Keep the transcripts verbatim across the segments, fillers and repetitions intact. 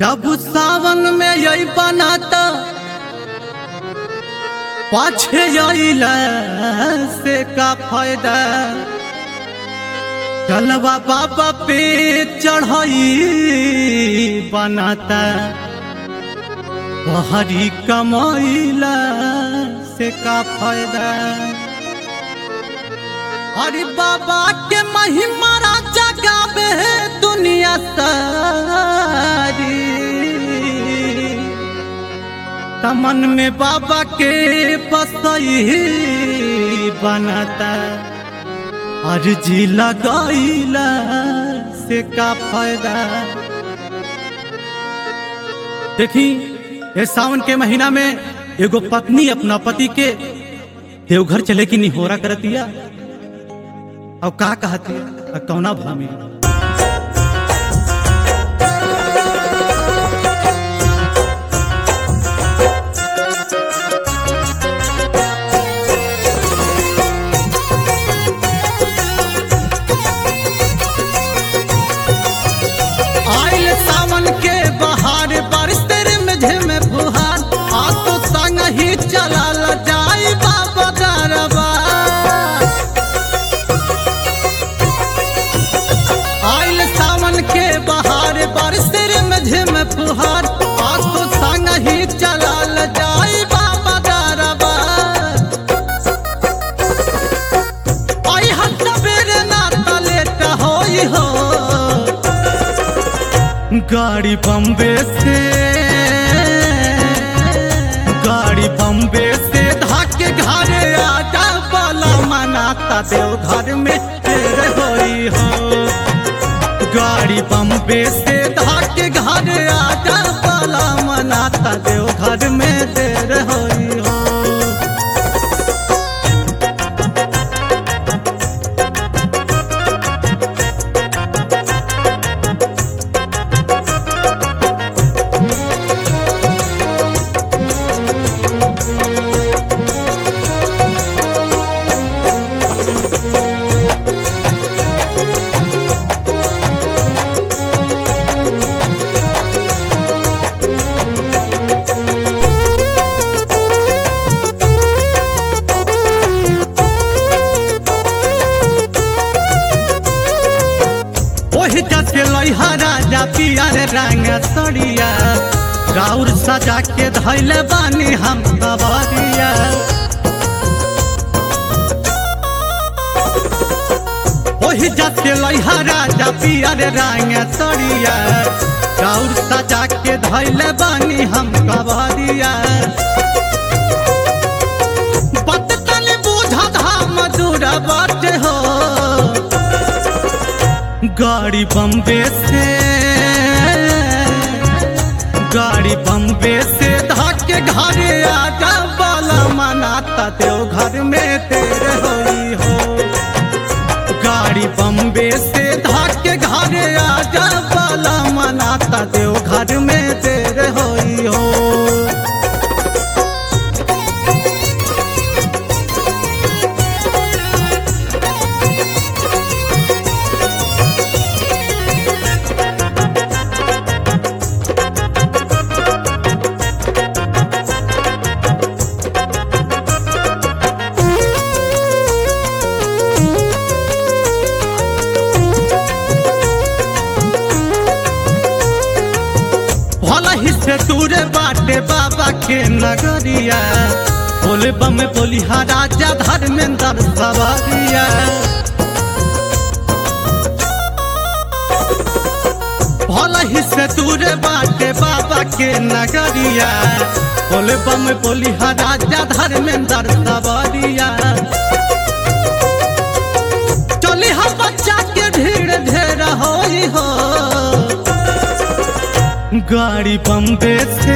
जब सावन में यही बनाता पाछे आइला से का फायदा। चलवा बाबा पे चढ़ाई बनाता बहरी कमाइला से का फायदा। अरे बाबा के महिमा राजा गावे दुनिया सारी, तमन में बाबा के बसई बनाता अर्जी लगाइला से का फायदा। देखी ये सावन के महीना में एगो पत्नी अपना पति के देवघर चले की निहोरा करतिया और का कहती कौना भामी। आइल सावन के बहार बारिश तेरे में झिम फुहार, आ तो संग ही चला ल जाई बाबा दरबार। आइल सावन के बहार बारिश तेरे में झिम फुहार, आ तो संग ही चला ल जाई बाबा दरबार। आई हट बेरे ना तलेट होई हो गाड़ी बम्बे से, गाड़ी बम्बे से धाके घरे आजा बाला मनाता देव घर में तेरे होई हो। गाड़ी बम्बे से धाके घरे आजा बाला मनाता देव घर में तेरे होई हो। जैसे लोहा राजा पियर रंग सड़िया राउर सजा के धैले बानी हम सवारिया। ओही जैसे लोहा राजा पियर रंग सड़िया राउर सजा के धैले बानी हम सवारिया। बात तनी बुझा धाम दूर बात हो गाड़ी बम्बे से, गाड़ी बम्बे से धाके घरे आजा बाला मनाता देव घर में तेरे होई हो। गाड़ी बम्बे से धाके घरे आजा बाला मनाता देव घर में तेरे होई हो। से दूरे बाटे बाबा के नगरिया, बोले बम बोलिहा राजा धर्मेंद्र सवारिया। भला ही से दूरे बाटे बाबा के नगरिया, बोले बम बोलिहा राजा धर्मेंद्र सवारिया। चली हा बच्चा के भीड़ ढेर होई हो गाड़ी बम्बे से,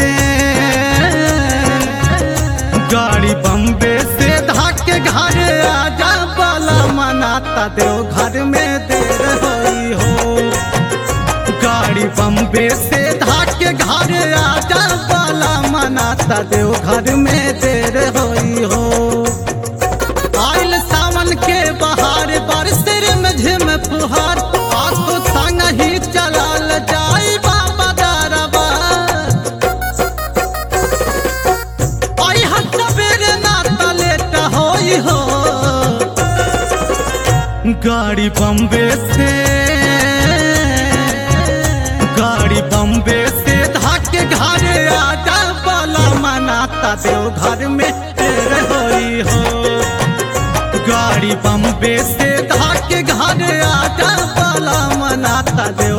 गाड़ी बम्बे से धाके घरे आजा बाला मनाता देव घर में देर होई हो। गाड़ी बम्बे से धाके घरे आजा बाला मनाता देव घर में देर होई हो। आइल सावन के बहार बारिश तेरे में झिम फुहार, आ तो संग ही चला ल जाई बाबा दरबार। गाड़ी बम्बे से गाड़ी बम्बे से धाके घरे आजा बाला मनाता देव घर में तेरे होई हो। गाड़ी बम्बे से धाके घरे आजा बाला मनाता देव